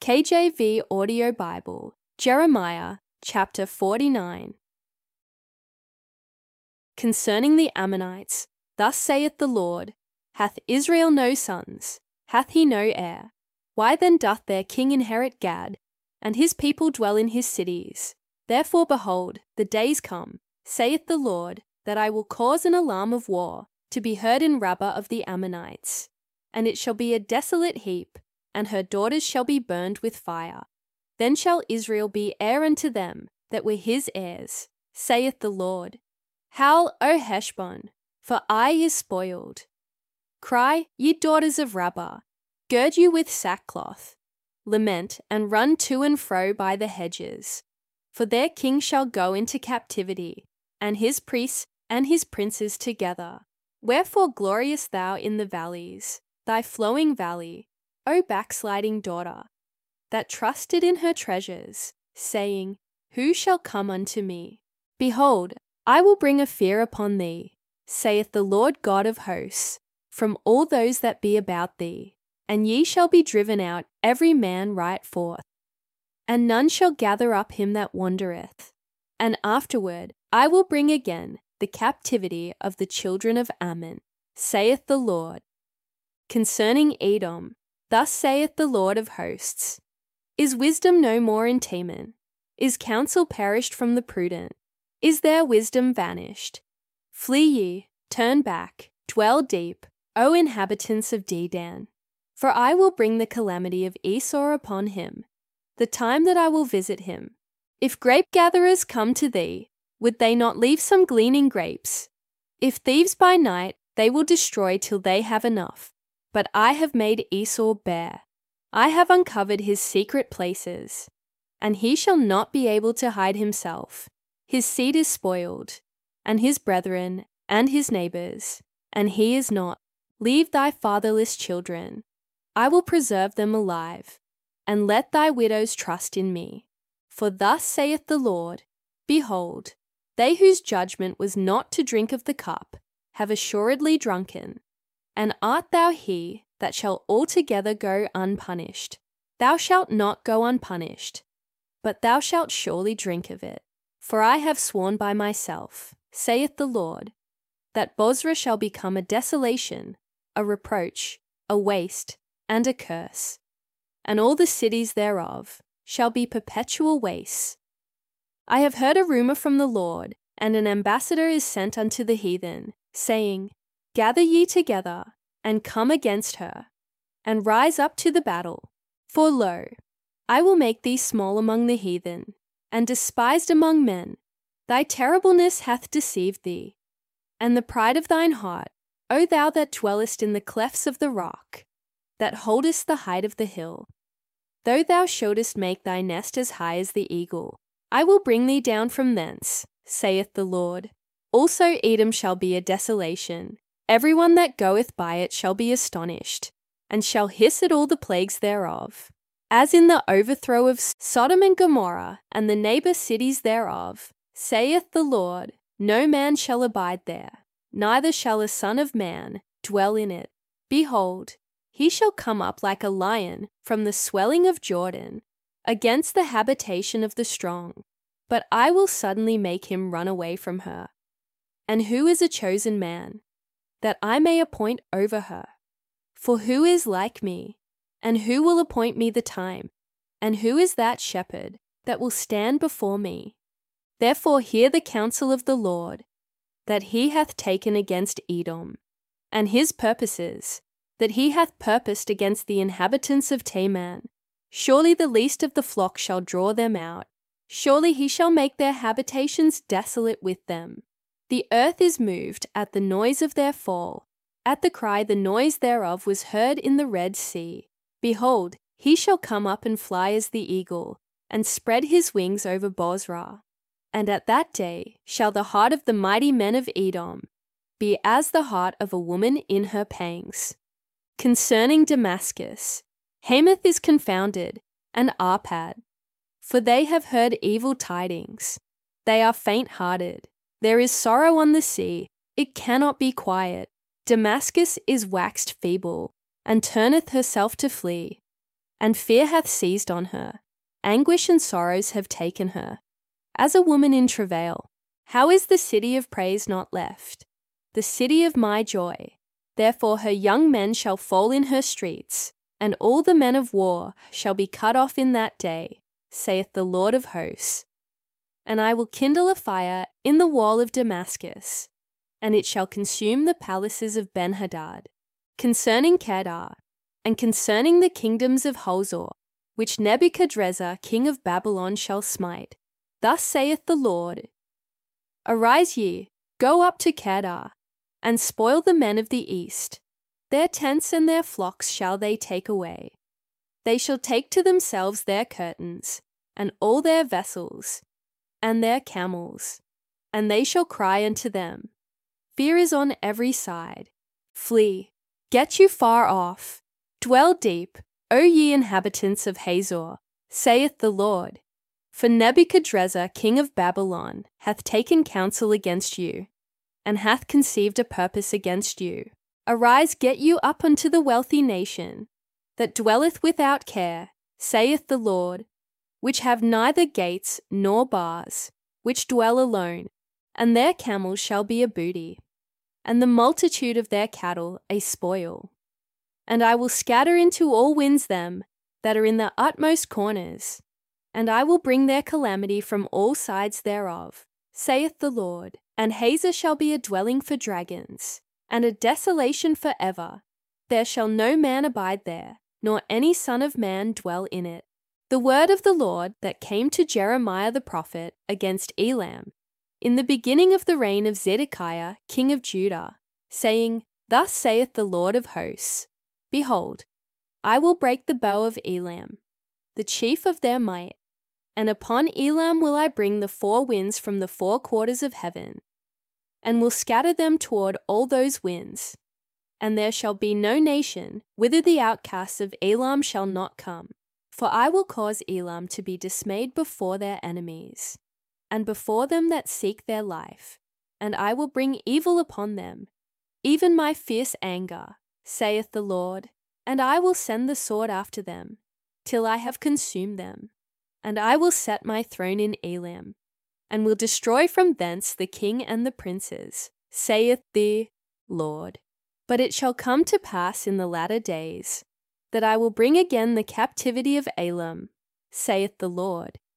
KJV Audio Bible, Jeremiah chapter 49. Concerning the Ammonites, thus saith the Lord, hath Israel no sons? Hath he no heir? Why then doth their king inherit Gad, and his people dwell in his cities? Therefore behold, the days come, saith the Lord, that I will cause an alarm of war to be heard in Rabbah of the Ammonites. And it shall be a desolate heap, and her daughters shall be burned with fire. Then shall Israel be heir unto them that were his heirs, saith the Lord. Howl, O Heshbon, for Ai is spoiled. Cry, ye daughters of Rabbah, gird you with sackcloth. Lament and run to and fro by the hedges. For their king shall go into captivity, and his priests and his princes together. Wherefore gloriest thou in the valleys, thy flowing valley, O backsliding daughter, that trusted in her treasures, saying, Who shall come unto me? Behold, I will bring a fear upon thee, saith the Lord God of hosts, from all those that be about thee, and ye shall be driven out every man right forth. And none shall gather up him that wandereth. And afterward I will bring again the captivity of the children of Ammon, saith the Lord. Concerning Edom, thus saith the Lord of hosts, Is wisdom no more in Teman? Is counsel perished from the prudent? Is their wisdom vanished? Flee ye, turn back, dwell deep, O inhabitants of Dedan. For I will bring the calamity of Esau upon him, the time that I will visit him. If grape-gatherers come to thee, would they not leave some gleaning grapes? If thieves by night, they will destroy till they have enough. But I have made Esau bare. I have uncovered his secret places, and he shall not be able to hide himself. His seed is spoiled, and his brethren, and his neighbors, and he is not. Leave thy fatherless children. I will preserve them alive, and let thy widows trust in me. For thus saith the Lord, Behold, they whose judgment was not to drink of the cup have assuredly drunken. And art thou he that shall altogether go unpunished? Thou shalt not go unpunished, but thou shalt surely drink of it. For I have sworn by myself, saith the Lord, that Bozrah shall become a desolation, a reproach, a waste, and a curse, and all the cities thereof shall be perpetual wastes. I have heard a rumour from the Lord, and an ambassador is sent unto the heathen, saying, Gather ye together, and come against her, and rise up to the battle. For lo, I will make thee small among the heathen, and despised among men. Thy terribleness hath deceived thee, and the pride of thine heart, O thou that dwellest in the clefts of the rock, that holdest the height of the hill. Though thou shouldest make thy nest as high as the eagle, I will bring thee down from thence, saith the Lord. Also Edom shall be a desolation. Every one that goeth by it shall be astonished, and shall hiss at all the plagues thereof. As in the overthrow of Sodom and Gomorrah, and the neighbour cities thereof, saith the Lord, no man shall abide there, neither shall a son of man dwell in it. Behold, he shall come up like a lion from the swelling of Jordan, against the habitation of the strong. But I will suddenly make him run away from her. And who is a chosen man, that I may appoint over her? For who is like me, and who will appoint me the time? And who is that shepherd that will stand before me? Therefore hear the counsel of the Lord, that he hath taken against Edom, and his purposes, that he hath purposed against the inhabitants of Teman. Surely the least of the flock shall draw them out. Surely he shall make their habitations desolate with them. The earth is moved at the noise of their fall. At the cry the noise thereof was heard in the Red Sea. Behold, he shall come up and fly as the eagle, and spread his wings over Bozrah. And at that day shall the heart of the mighty men of Edom be as the heart of a woman in her pangs. Concerning Damascus, Hamath is confounded, and Arpad, for they have heard evil tidings. They are faint-hearted. There is sorrow on the sea, it cannot be quiet. Damascus is waxed feeble, and turneth herself to flee. and fear hath seized on her. Anguish and sorrows have taken her, as a woman in travail. How is the city of praise not left, the city of my joy? Therefore her young men shall fall in her streets, and all the men of war shall be cut off in that day, saith the Lord of hosts. And I will kindle a fire in the wall of Damascus, and it shall consume the palaces of Benhadad, concerning Kedar, and concerning the kingdoms of Hazor, which Nebuchadrezzar king of Babylon shall smite. Thus saith the Lord, Arise ye, go up to Kedar, and spoil the men of the east. Their tents and their flocks shall they take away. They shall take to themselves their curtains, and all their vessels, and their camels, and they shall cry unto them. Fear is on every side. Flee, get you far off. Dwell deep, O ye inhabitants of Hazor, saith the Lord. For Nebuchadrezzar king of Babylon hath taken counsel against you, and hath conceived a purpose against you. Arise, get you up unto the wealthy nation, that dwelleth without care, saith the Lord, which have neither gates nor bars, which dwell alone, and their camels shall be a booty, and the multitude of their cattle a spoil. And I will scatter into all winds them that are in the utmost corners, and I will bring their calamity from all sides thereof, saith the Lord. And Hazor shall be a dwelling for dragons, and a desolation for ever. There shall no man abide there, nor any son of man dwell in it. The word of the Lord that came to Jeremiah the prophet against Elam, in the beginning of the reign of Zedekiah king of Judah, saying, Thus saith the Lord of hosts, Behold, I will break the bow of Elam, the chief of their might, and upon Elam will I bring the four winds from the four quarters of heaven, and will scatter them toward all those winds. And there shall be no nation whither the outcasts of Elam shall not come. For I will cause Elam to be dismayed before their enemies, and before them that seek their life, and I will bring evil upon them, even my fierce anger, saith the Lord, and I will send the sword after them, till I have consumed them. And I will set my throne in Elam, and will destroy from thence the king and the princes, saith the Lord. But it shall come to pass in the latter days, that I will bring again the captivity of Elam, saith the Lord,